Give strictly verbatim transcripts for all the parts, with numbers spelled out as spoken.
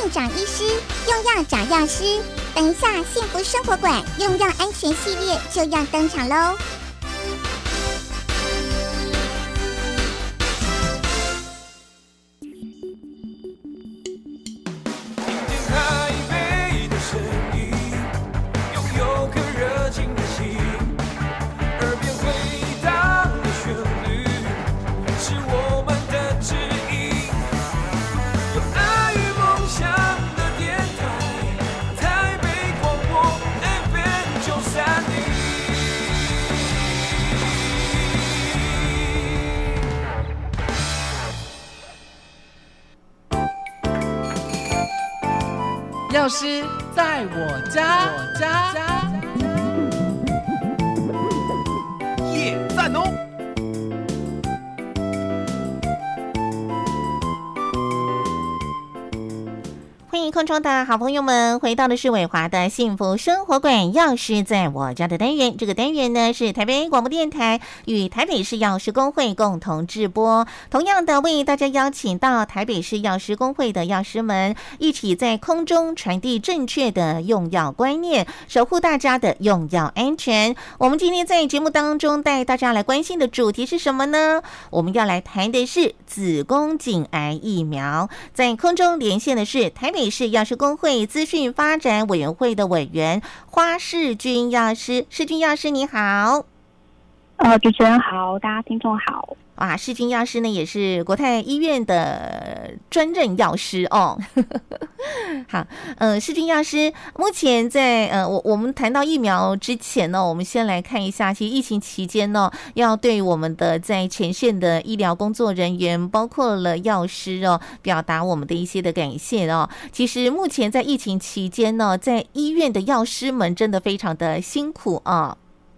病找医师，用药找药师。等一下，幸福生活馆用药安全系列就要登场喽！ 药师在我家，我家耶赞哦！ 欢迎空中的好朋友们回到的是伟华的幸福生活馆，药师在我家的单元。这个单元呢是台北广播电台与台北市药师公会共同制播，同样的为大家邀请到台北市药师公会的药师们一起在空中传递正确的用药观念，守护大家的用药安全。我们今天在节目当中带大家来关心的主题是什么呢？我们要来谈的是子宫颈癌疫苗。在空中连线的是台北市药师公会资讯发展委员会的委员花世君药师。世君药师你好。 呃，主持人好，大家听众好。 哇，世君药师呢也是国泰医院的专任药师哦。好，呃，世君药师，目前在呃，我我们谈到疫苗之前呢，我们先来看一下，其实疫情期间呢，要对我们的在前线的医疗工作人员，包括了药师哦，表达我们的一些的感谢哦。其实目前在疫情期间呢，在医院的药师们真的非常的辛苦啊。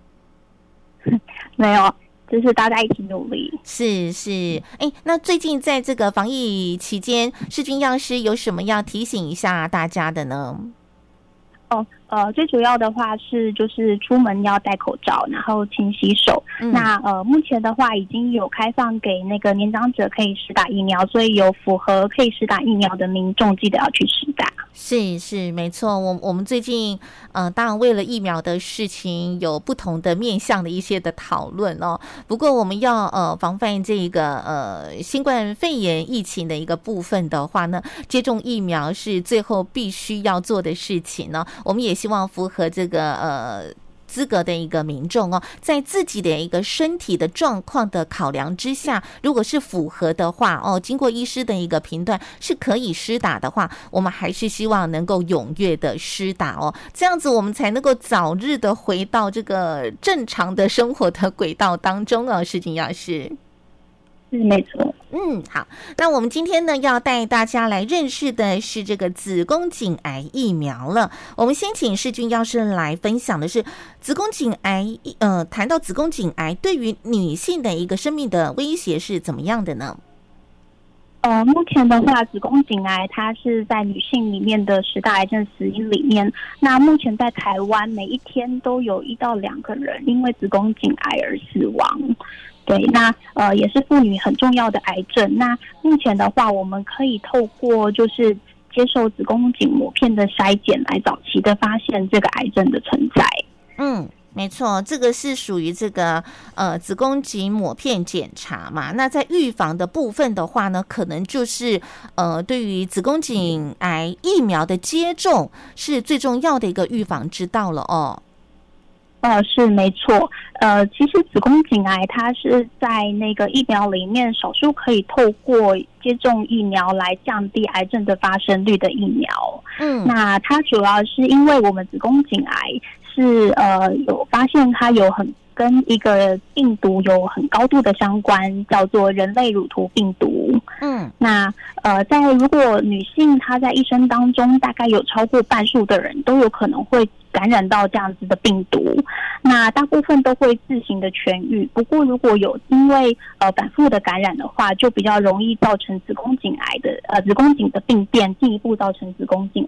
没有。就是大家一起努力， 是是，哎，那最近在这个防疫期间，世君药师有什么要提醒一下大家的呢？ 哦，呃，最主要的话是就是出门要戴口罩，然后勤洗手。嗯、那呃，目前的话已经有开放给那个年长者可以施打疫苗，所以有符合可以施打疫苗的民众，记得要去施打。 是是，没错。我我们最近呃，当然为了疫苗的事情有不同的面向的一些的讨论哦。不过我们要呃防范这个呃新冠肺炎疫情的一个部分的话呢，接种疫苗是最后必须要做的事情呢。我们也希望符合这个呃资格的一个民众哦，在自己的一个身体的状况的考量之下，如果是符合的话哦，经过医师的一个评断是可以施打的话，我们还是希望能够踊跃的施打哦，这样子我们才能够早日的回到这个正常的生活的轨道当中哦。世君药师， 是没错。 嗯，好，那我们今天呢要带大家来认识的是这个子宫颈癌疫苗了。我们先请世君药师来分享的是子宫颈癌，呃，谈到子宫颈癌对于女性的一个生命的威胁是怎么样的呢？ 呃，目前的话，子宫颈癌它是在女性里面的十大癌症死因里面。那目前在台湾，每一天都有一到两个人因为子宫颈癌而死亡。对，那呃也是妇女很重要的癌症。那目前的话，我们可以透过就是接受子宫颈抹片的筛检，来早期的发现这个癌症的存在。 嗯。没错，这个是属于这个呃子宫颈抹片检查嘛。那在预防的部分的话呢，可能就是呃对于子宫颈癌疫苗的接种是最重要的一个预防之道了哦。 呃，是没错。呃，其实子宫颈癌它是在那个疫苗里面少数可以透过接种疫苗来降低癌症的发生率的疫苗。嗯，那它主要是因为我们子宫颈癌是呃有发现它有很跟一个病毒有很高度的相关，叫做人类乳头病毒。嗯，那呃，在如果女性她在一生当中，大概有超过半数的人都有可能会感染到这样子的病毒，那大部分都会自行的痊愈。不过如果有因为呃反复的感染的话，就比较容易造成子宫颈癌的呃子宫颈的病变，进一步造成子宫颈癌。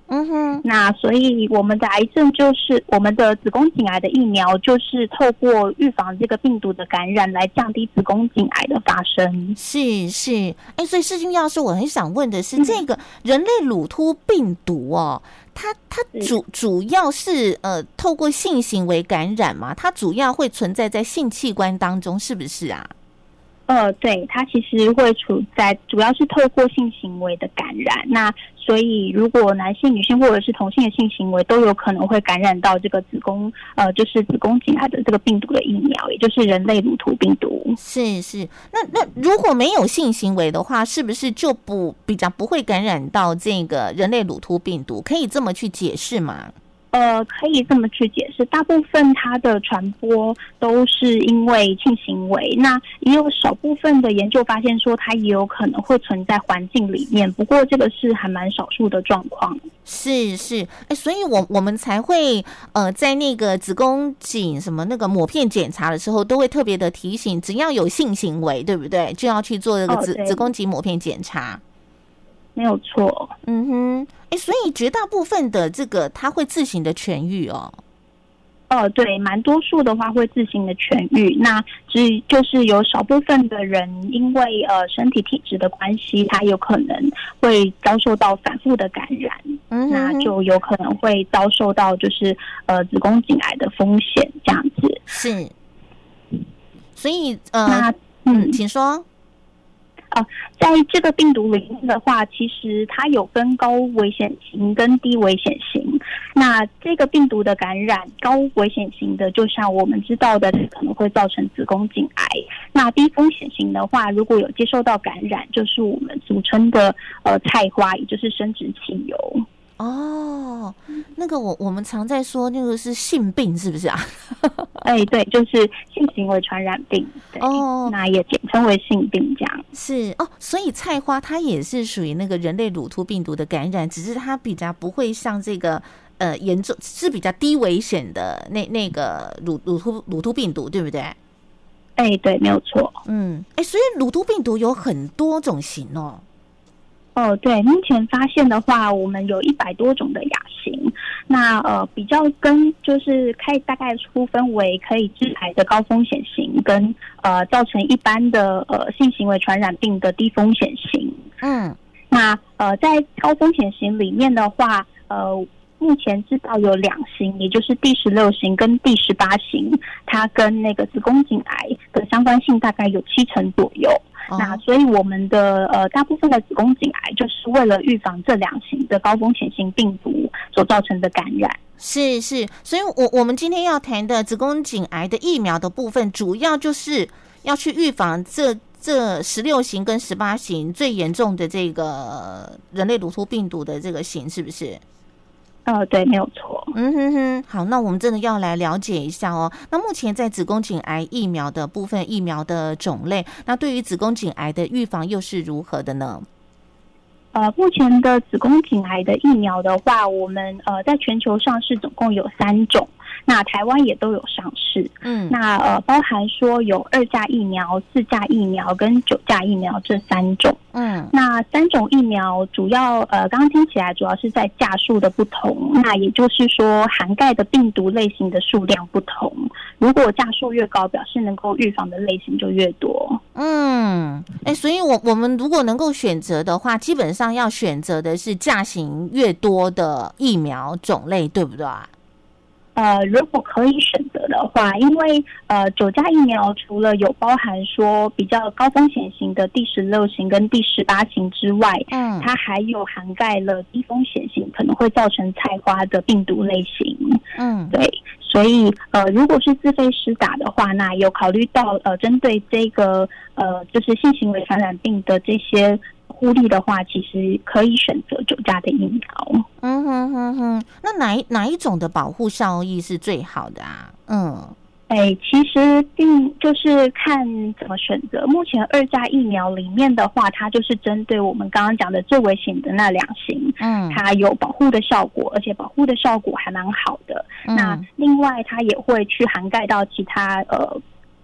嗯哼， 那所以我们的癌症就是我们的子宫颈癌的疫苗，就是透过预防这个病毒的感染来降低子宫颈癌的发生。 是是，哎，所以世君药师，我很想问的是， 嗯、 这个人类乳突病毒哦，它它主主要是呃透过性行为感染吗？它主要会存在在性器官当中，是不是啊？ 呃，对，它其实会处在主要是透过性行为的感染，那所以如果男性、女性或者是同性的性行为都有可能会感染到这个子宫，呃，就是子宫颈癌的这个病毒的疫苗，也就是人类乳突病毒。 是是，那那如果没有性行为的话，是不是就不比较不会感染到这个人类乳突病毒？可以这么去解释吗？ 呃，可以这么去解释，大部分它的传播都是因为性行为，那也有少部分的研究发现说它也有可能会存在环境里面，不过这个是还蛮少数的状况。 是是，哎，所以我我们才会呃，在那个子宫颈什么那个抹片检查的时候，都会特别的提醒，只要有性行为，对不对？就要去做这个子、哦、子宫颈抹片检查。 没有错， 嗯哼，哎，所以绝大部分的这个它会自行的痊愈哦。 呃，对，蛮多数的话会自行的痊愈，那只就是有少部分的人因为呃身体体质的关系，他有可能会遭受到反复的感染，嗯、那就有可能会遭受到就是呃子宫颈癌的风险这样子。 是，所以呃， 那嗯，请说。 呃，在这个病毒里面的话，其实它有分高危险型跟低危险型。那这个病毒的感染，高危险型的，就像我们知道的，可能会造成子宫颈癌。那低风险型的话，如果有接受到感染，就是我们俗称的呃菜花，也就是生殖器疣。 哦，那个我我们常在说那个是性病，是不是啊？ 哎，对，就是性行为传染病。对哦，那也简称为性病这样。 是哦，所以菜花它也是属于那个人类乳突病毒的感染，只是它比较不会像这个呃严重，是比较低危险的那那个乳乳突乳突病毒，对不对？ 哎，对，没有错。 嗯，哎，所以乳突病毒有很多种型哦。 哦，对，目前发现的话，我们有一百多种的亚型。那呃，比较跟就是可以大概粗分为可以致癌的高风险型，跟呃造成一般的呃性行为传染病的低风险型。嗯，那呃在高风险型里面的话，呃。目前知道有两型，也就是第十六型跟第十八型，它跟那个子宫颈癌的相关性大概有七成左右。哦、那所以我们的呃大部分的子宫颈癌就是为了预防这两型的高风险性病毒所造成的感染。 是是，所以我我们今天要谈的子宫颈癌的疫苗的部分，主要就是要去预防这这十六型跟十八型最严重的这个人类乳突病毒的这个型，是不是？ 呃，对，没有错。 嗯哼哼，好，那我们真的要来了解一下哦。那目前在子宫颈癌疫苗的部分，疫苗的种类，那对于子宫颈癌的预防又是如何的呢？ 呃，目前的子宫颈癌的疫苗的话，我们呃在全球上市总共有三种，那台湾也都有上市。嗯，那呃包含说有二价疫苗、四价疫苗跟九价疫苗这三种。嗯，那三种疫苗主要呃刚刚听起来主要是在价数的不同，那也就是说涵盖的病毒类型的数量不同。如果价数越高，表示能够预防的类型就越多。 嗯，哎，所以我我们如果能够选择的话，基本上要选择的是价型越多的疫苗种类，对不对？ 呃，如果可以选择的话，因为呃九价疫苗除了有包含说比较高风险型的第十六型跟第十八型之外，嗯，它还有涵盖了低风险型可能会造成菜花的病毒类型。嗯，对，所以呃如果是自费施打的话，那有考虑到呃针对这个呃就是性行为传染病的这些忽略的话，其实可以选择九价的疫苗。 嗯哼哼哼，那哪一哪一种的保护效益是最好的啊？嗯， 哎，其实并就是看怎么选择。目前二价疫苗里面的话，它就是针对我们刚刚讲的最危险的那两型，嗯，它有保护的效果，而且保护的效果还蛮好的。嗯、那另外它也会去涵盖到其他呃。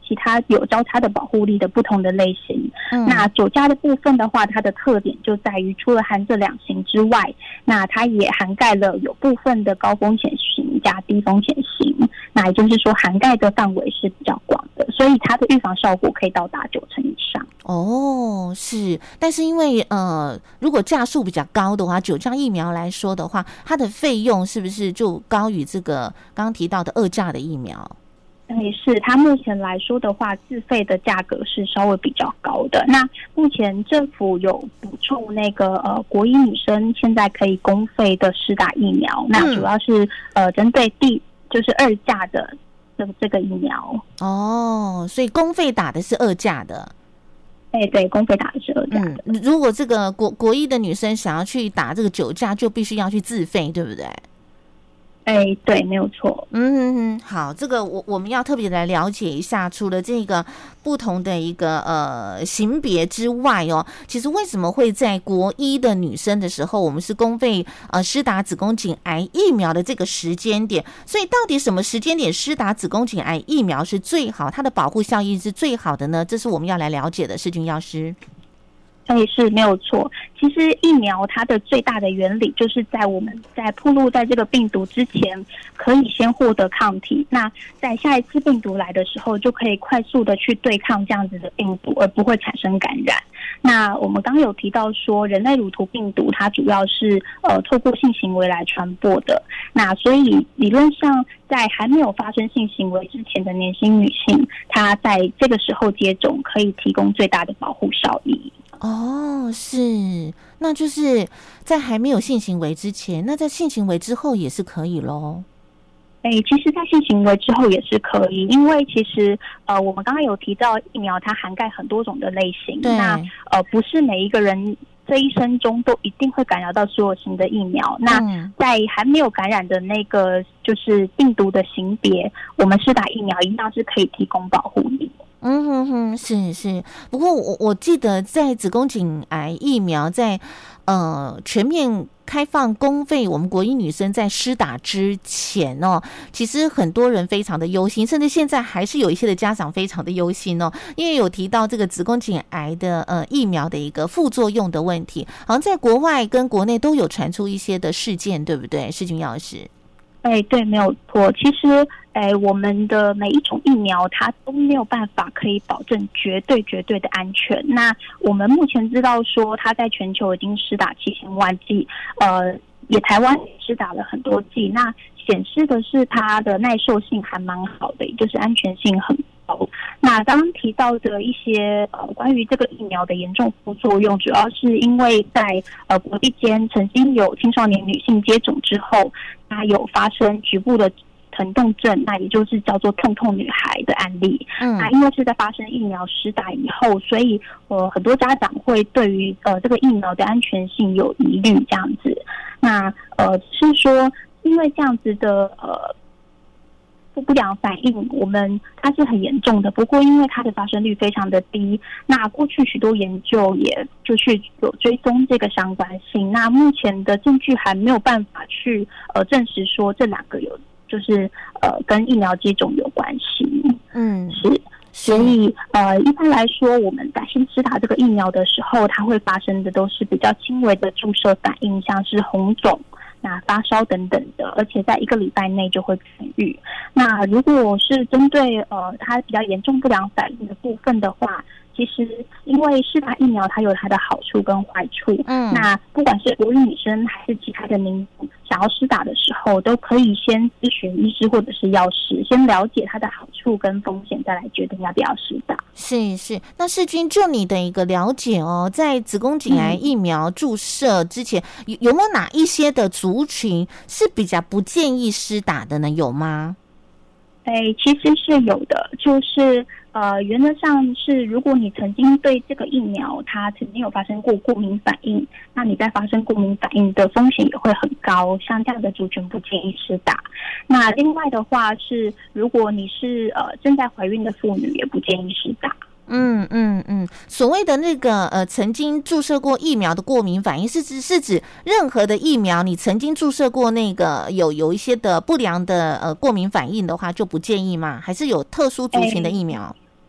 其他有交叉的保护力的不同的类型。 嗯、 那九价的部分的话，它的特点就在于除了含这两型之外，那它也涵盖了有部分的高风险型加低风险型，那也就是说涵盖的范围是比较广的，所以它的预防效果可以到达九成以上。 哦，是，但是因为呃，如果价数比较高的话，九价疫苗来说的话，它的费用是不是就高于这个刚刚提到的二价的疫苗？ 哎，是，它目前来说的话，自费的价格是稍微比较高的。那目前政府有补助那个呃国一女生现在可以公费的施打疫苗，那主要是、嗯、呃针对第就是二价的这个这个疫苗。 哦，所以公费打的是二价的。 哎，对，公费打的是二价的。 嗯，如果这个国国一的女生想要去打这个九价，就必须要去自费，对不对？ 哎，对，没有错。 嗯嗯，好，这个我我们要特别来了解一下，除了这个不同的一个呃型别之外哦，其实为什么会在国一的女生的时候，我们是公费呃施打子宫颈癌疫苗的这个时间点？所以到底什么时间点施打子宫颈癌疫苗是最好，它的保护效益是最好的呢？这是我们要来了解的，世君药师。 哎，是没有错。其实疫苗它的最大的原理就是在我们在暴露在这个病毒之前，可以先获得抗体。那在下一次病毒来的时候，就可以快速的去对抗这样子的病毒，而不会产生感染。那我们刚刚有提到说，人类乳头病毒它主要是呃透过性行为来传播的。那所以理论上，在还没有发生性行为之前的年轻女性，她在这个时候接种，可以提供最大的保护效益。 哦，是，那就是在还没有性行为之前，那在性行为之后也是可以咯。 哎，其实在性行为之后也是可以，因为其实呃，我们刚刚有提到疫苗它涵盖很多种的类型，那呃不是每一个人这一生中都一定会感染到所有型的疫苗。那在还没有感染的那个就是病毒的型别，我们施打疫苗一样是可以提供保护力。 嗯哼哼，是是。不过我我记得在子宫颈癌疫苗在呃全面开放公费，我们国一女生在施打之前哦，其实很多人非常的忧心，甚至现在还是有一些的家长非常的忧心哦，因为有提到这个子宫颈癌的呃疫苗的一个副作用的问题，好像在国外跟国内都有传出一些的事件，对不对？世君药师。 哎，对，没有错。其实，哎，我们的每一种疫苗，它都没有办法可以保证绝对绝对的安全。那我们目前知道说，它在全球已经施打七千万剂，呃，也台湾也施打了很多剂。那显示的是它的耐受性还蛮好的，也就是安全性很高。那刚刚提到的一些呃关于这个疫苗的严重副作用，主要是因为在呃国际间曾经有青少年女性接种之后，它有发生局部的疼痛症，那也就是叫做痛痛女孩的案例。嗯，那因为是在发生疫苗施打以后，所以呃很多家长会对于呃这个疫苗的安全性有疑虑这样子。那呃是说因为这样子的呃不良反应，我们它是很严重的，不过因为它的发生率非常的低，那过去许多研究也就去有追踪这个相关性，那目前的证据还没有办法去呃证实说这两个有就是呃跟疫苗接种有关系。嗯，是。所以呃一般来说，我们在新施打这个疫苗的时候，它会发生的都是比较轻微的注射反应，像是红肿、那发烧等等的，而且在一个礼拜内就会痊愈。那如果是针对呃它比较严重不良反应的部分的话，其实因为施打疫苗它有它的好处跟坏处，嗯，那不管是国语女生还是其他的民众想要施打的时候，都可以先咨询医师或者是药师，先了解它的好处跟风险，再来决定要不要施打。 是是，那世君就你的一个了解哦，在子宫颈癌疫苗注射之前，嗯、有有没有哪一些的族群是比较不建议施打的呢？有吗？ 哎，其实是有的，就是呃，原则上是，如果你曾经对这个疫苗它曾经有发生过过敏反应，那你在发生过敏反应的风险也会很高，像这样的族群不建议施打。那另外的话是，如果你是呃正在怀孕的妇女，也不建议施打。 嗯嗯嗯，所谓的那个呃，曾经注射过疫苗的过敏反应，是指是指任何的疫苗，你曾经注射过那个有有一些的不良的呃过敏反应的话，就不建议吗？还是有特殊族群的疫苗？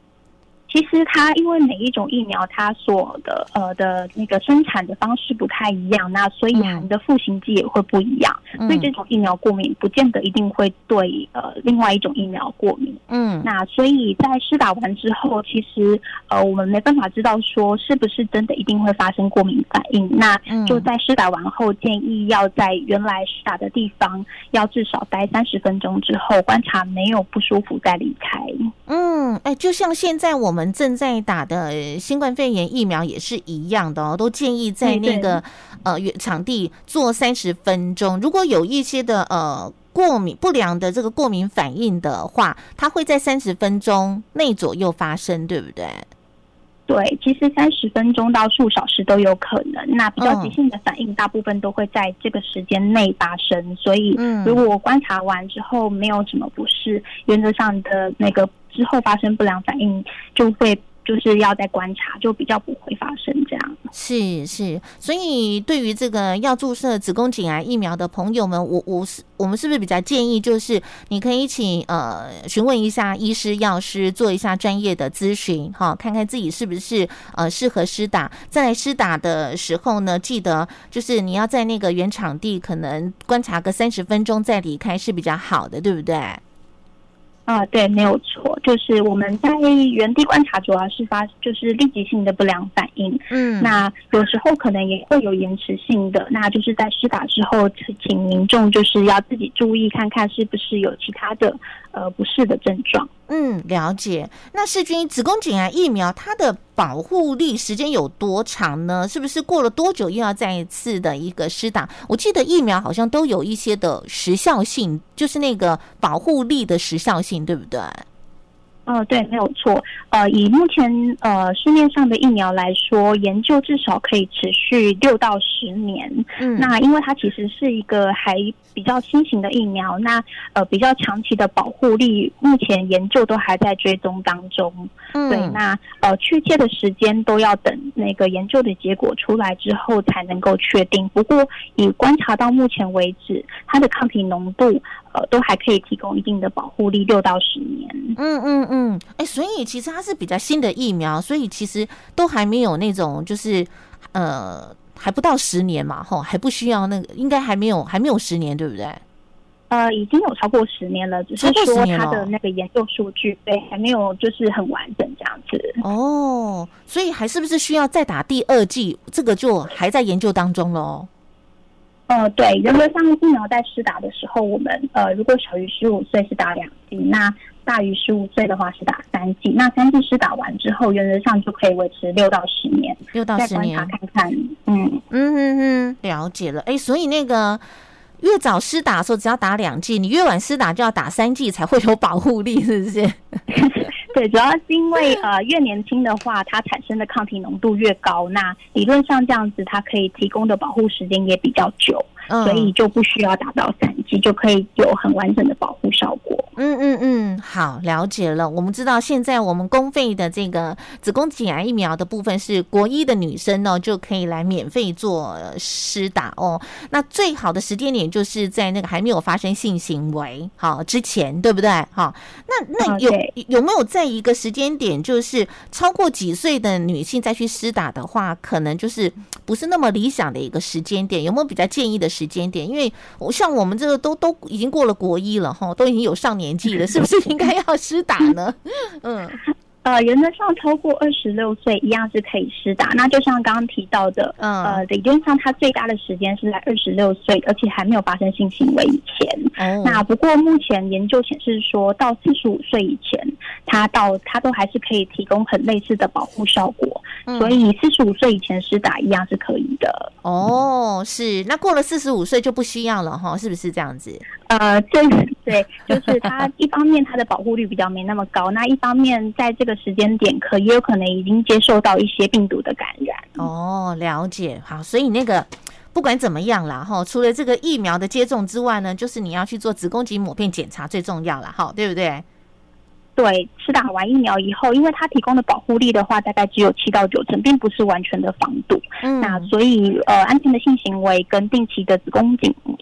其实它因为每一种疫苗它所的呃的那个生产的方式不太一样，那所以含的赋形剂也会不一样，嗯、所以这种疫苗过敏不见得一定会对呃另外一种疫苗过敏。嗯，那所以在施打完之后，其实呃我们没办法知道说是不是真的一定会发生过敏反应。那就在施打完后，建议要在原来施打的地方要至少待三十分钟之后，观察没有不舒服再离开。 嗯，哎，就像现在我们正在打的新冠肺炎疫苗也是一样的哦，都建议在那个呃场地做三十分钟。如果有一些的呃过敏不良的这个过敏反应的话，它会在三十分钟内左右发生，对不对？ 对，其实三十分钟到数小时都有可能。那比较急性的反应，大部分都会在这个时间内发生。所以，如果观察完之后没有什么不适，原则上的那个之后发生不良反应就会就是要再观察，就比较不会发生这样。 是是，所以对于这个要注射子宫颈癌疫苗的朋友们，我我是我们是不是比较建议，就是你可以请呃询问一下医师、药师，做一下专业的咨询，哈，看看自己是不是呃适合施打。再来施打的时候呢，记得就是你要在那个原场地可能观察个三十分钟再离开是比较好的，对不对？ 啊，对，没有错，就是我们在原地观察主要是发就是立即性的不良反应，嗯，那有时候可能也会有延迟性的，那就是在施打之后，请民众就是要自己注意看看是不是有其他的呃不适的症状。 嗯，了解。那世君，子宫颈癌疫苗它的保护力时间有多长呢？是不是过了多久又要再一次的一个施打？我记得疫苗好像都有一些的时效性，就是那个保护力的时效性，对不对？ 呃，对，没有错。呃，以目前呃市面上的疫苗来说，研究至少可以持续六到十年。嗯，那因为它其实是一个还比较新型的疫苗，那呃比较长期的保护力，目前研究都还在追踪当中。嗯，对，那呃确切的时间都要等那个研究的结果出来之后才能够确定。不过以观察到目前为止，它的抗体浓度呃都还可以提供一定的保护力，六到十年。 嗯嗯嗯，哎，所以其实它是比较新的疫苗，所以其实都还没有那种就是呃还不到十年嘛，吼，还不需要那个，应该还没有还没有十年，对不对？ 呃，已经有超过十年了，只是说它的那个研究数据对还没有就是很完整这样子。 哦，所以还是不是需要再打第二剂？这个就还在研究当中咯。 呃，对，原则上疫苗在施打的时候，我们呃如果小于十五岁是打两剂，那大于十五岁的话是打三剂。那三剂施打完之后，原则上就可以维持六到十年， 六到十年， 再观察看看。嗯嗯嗯嗯，了解了。哎，所以那个越早施打的时候只要打两剂，你越晚施打就要打三剂才会有保护力，是不是？ 对，主要是因为呃越年轻的话，它产生的抗体浓度越高，那理论上这样子它可以提供的保护时间也比较久，嗯、所以就不需要打到三剂，就可以有很完整的保护效果。 嗯嗯嗯，好，了解了。我们知道现在我们公费的这个子宫颈癌疫苗的部分是国一的女生呢就可以来免费做施打哦。那最好的时间点就是在那个还没有发生性行为好之前，对不对？好，那那有、哦、有没有在一个时间点，就是超过几岁的女性再去施打的话，可能就是不是那么理想的一个时间点？有没有比较建议的时间点？因为像我们这个都都已经过了国一了哈，都已经有上年纪了，是不是应该要施打呢？嗯。 呃，原则上超过二十六岁一样是可以施打。那就像刚刚提到的，嗯、呃，理论上它最大的时间是在二十六岁，而且还没有发生性行为以前。哦、那不过目前研究显示说，到四十五岁以前，它到它都还是可以提供很类似的保护效果。嗯、所以四十五岁以前施打一样是可以的。 哦，是。那过了四十五岁就不需要了哈，是不是这样子？ 呃，对对，就是它一方面它的保护率比较没那么高，那一方面在这个时间点可也有可能已经接受到一些病毒的感染。 哦，了解。好，所以那个不管怎么样啦齁，除了这个疫苗的接种之外呢，就是你要去做子宫颈抹片检查最重要啦齁，对不对？ 对，施打完疫苗以后，因为它提供的保护力的话，大概只有七到九成，并不是完全的防堵。嗯，那所以呃，安全的性行为跟定期的子宫颈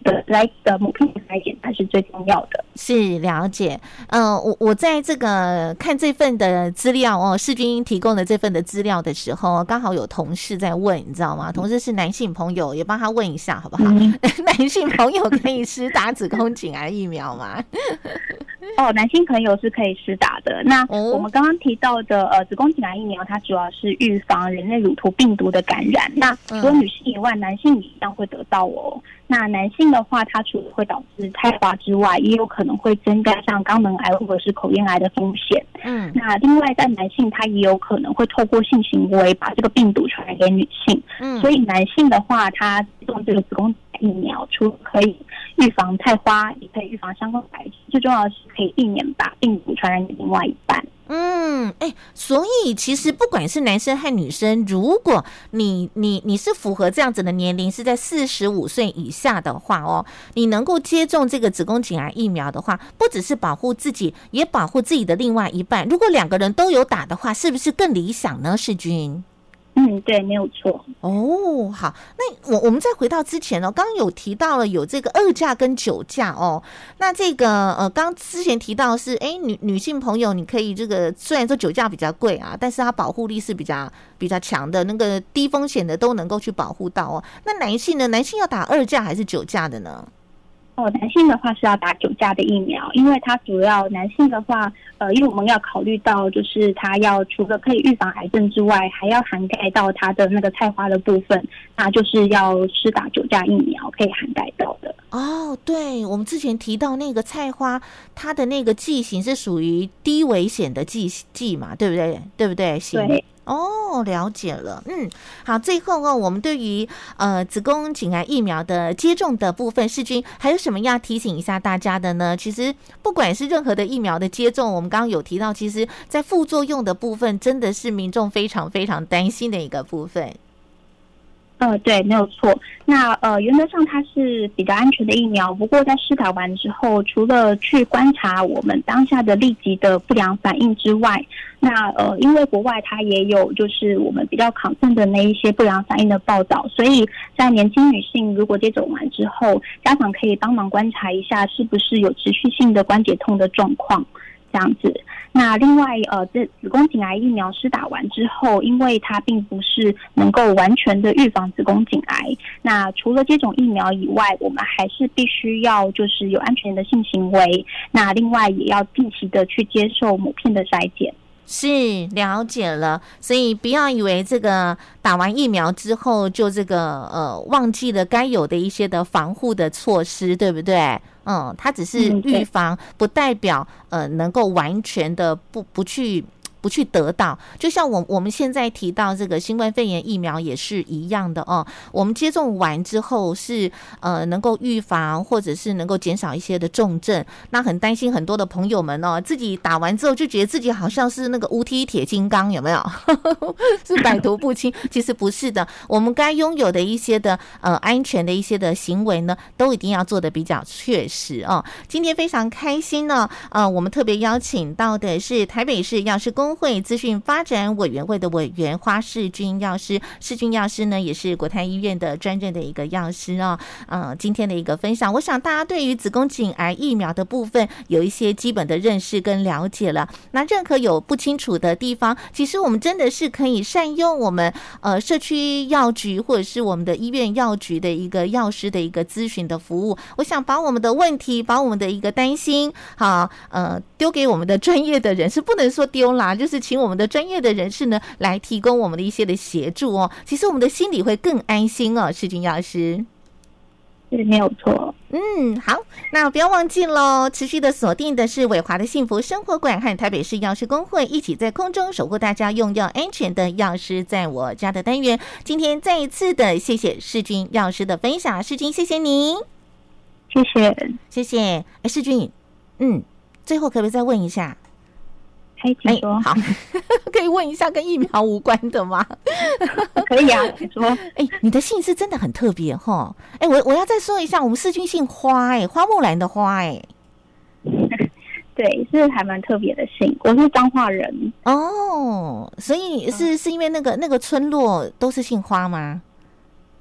的来的母片筛检才是最重要的。 是了解，嗯、呃，我我在这个看这份的资料哦，世军提供的这份的资料的时候，刚好有同事在问，你知道吗？同事是男性朋友，也帮他问一下好不好？嗯、男性朋友可以施打子宫颈癌疫苗吗？ 哦，男性朋友是可以施打的。那我们刚刚提到的呃子宫颈癌疫苗，它主要是预防人类乳头病毒的感染。那除了女性以外，男性也一样会得到哦。那男性的话，它除了会导致胎滑之外，也有可能会增加像肛门癌或者是口咽癌的风险。嗯，那另外在男性，他也有可能会透过性行为把这个病毒传染给女性。嗯，所以男性的话，他用这个子宫疫苗，除了可以预防菜花，也可以预防相关癌症，最重要的是可以避免把病毒传染给另外一半。 嗯，哎、欸，所以其实不管是男生和女生，如果你你你是符合这样子的年龄，是在四十五岁以下的话哦，你能够接种这个子宫颈癌疫苗的话，不只是保护自己，也保护自己的另外一半。如果两个人都有打的话，是不是更理想呢？世军？ 嗯，对，没有错。 哦，好，那我我们再回到之前哦，刚刚有提到了有这个二价跟九价哦，那这个呃，刚之前提到的是，哎，女女性朋友你可以这个，虽然说九价比较贵啊，但是它保护力是比较比较强的，那个低风险的都能够去保护到哦。那男性呢？男性要打二价还是九价的呢？ 哦，男性的话是要打九价的疫苗，因为它主要男性的话，呃，因为我们要考虑到，就是它要除了可以预防癌症之外，还要涵盖到它的那个菜花的部分，那就是要施打九价疫苗可以涵盖到的。 哦，对，我们之前提到那个菜花，它的那个剂型是属于低危险的剂剂嘛，对不对？对不对？ 对。 哦，了解了。嗯，好，最后哦，我们对于呃子宫颈癌疫苗的接种的部分，世军还有什么要提醒一下大家的呢？其实不管是任何的疫苗的接种，我们刚刚有提到，其实在副作用的部分，真的是民众非常非常担心的一个部分。 呃，对，没有错。那呃，原则上它是比较安全的疫苗，不过在施打完之后，除了去观察我们当下的立即的不良反应之外，那呃，因为国外它也有就是我们比较concern的那一些不良反应的报道，所以在年轻女性如果接种完之后，家长可以帮忙观察一下是不是有持续性的关节痛的状况。这样子，那另外呃，这子宫颈癌疫苗施打完之后，因为它并不是能够完全的预防子宫颈癌，那除了接种疫苗以外，我们还是必须要就是有安全的性行为，那另外也要定期的去接受母片的筛检。 是，了解了，所以不要以为这个打完疫苗之后就这个呃忘记了该有的一些的防护的措施，对不对？嗯，它只是预防，不代表呃能够完全的不不去。不去得到，就像我我们现在提到这个新冠肺炎疫苗也是一样的哦。我们接种完之后是呃能够预防或者是能够减少一些的重症，那很担心很多的朋友们哦，自己打完之后就觉得自己好像是那个无敌铁金刚，有没有？是百毒不侵？其实不是的，我们该拥有的一些的呃安全的一些的行为呢，都一定要做得比较确实哦。今天非常开心呢，呃，我们特别邀请到的是台北市药师公会资讯发展委员会的委员花世军药师，世军药师呢也是国泰医院的专任的一个药师哦。呃，今天的一个分享，我想大家对于子宫颈癌疫苗的部分有一些基本的认识跟了解了。那任何有不清楚的地方，其实我们真的是可以善用我们呃社区药局或者是我们的医院药局的一个药师的一个咨询的服务。我想把我们的问题，把我们的一个担心，好呃丢给我们的专业的人士，不能说丢啦，就是请我们的专业的人士呢来提供我们的一些的协助哦。其实我们的心里会更安心哦，世军药师。 是没有错。 嗯，好，那不要忘记喽，持续的锁定的是伟华的幸福生活馆和台北市药师公会一起在空中守护大家用药安全的药师在我家的单元。今天再一次的谢谢世军药师的分享，世军谢谢你。 谢谢， 谢谢。哎，世军，嗯，最后可不可以再问一下？ 可以，请说。 好，可以问一下跟疫苗无关的吗？ 可以啊，请说。 哎，你的姓氏真的很特别哈。哎，我我要再说一下，我们世军姓花，哎，花木兰的花，哎。 对，是还蛮特别的姓，我是彰化人。 哦，所以是是因为那个那个村落都是姓花吗？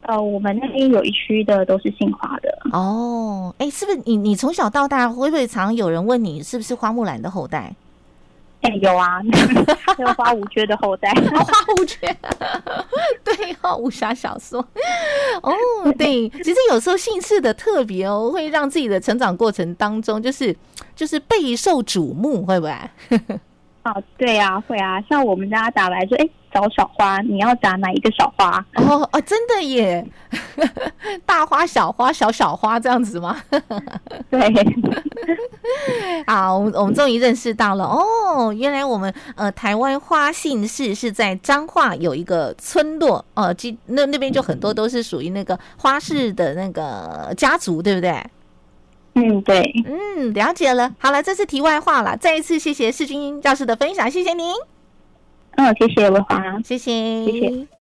呃，我们那边有一区的都是姓花的。 哦，哎，是不是你你从小到大会不会常有人问你是不是花木兰的后代？ 哎，有啊，还有花无缺的后代。 哦、花无缺，对哦，武侠小说。哦，对，其实有时候姓氏的特别哦，会让自己的成长过程当中，就是就是备受瞩目，会不会？ 哦，对啊，会啊，像我们家打来说，哎，找小花，你要打哪一个小花？ 哦哦，真的耶，大花、小花、小小花这样子吗？ 对。 好，我们我们终于认识到了哦，原来我们呃台湾花姓氏是在彰化有一个村落哦，那那边就很多都是属于那个花氏的那个家族，对不对？ 嗯，对， 嗯，了解了。好了，这是题外话了。再一次谢谢世军教师的分享，谢谢您。 嗯，谢谢文华， 谢谢， 谢谢。